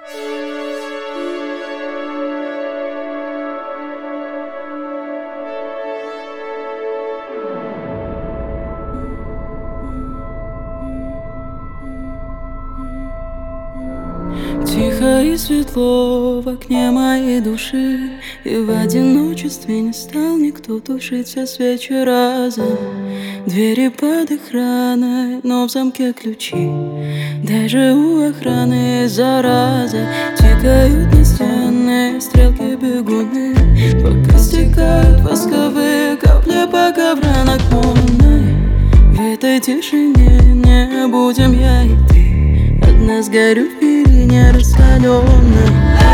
Тихо и светло в окне моей души, и в одиночестве не стал никто тушить все свечи разом. Двери под охраной, но в замке ключи. Даже у охраны есть зараза. Тикают настенные стрелки бегуны, пока стекают восковые капли по коврам оконной. В этой тишине не будем я и ты, одна сгорю в перине раскаленной.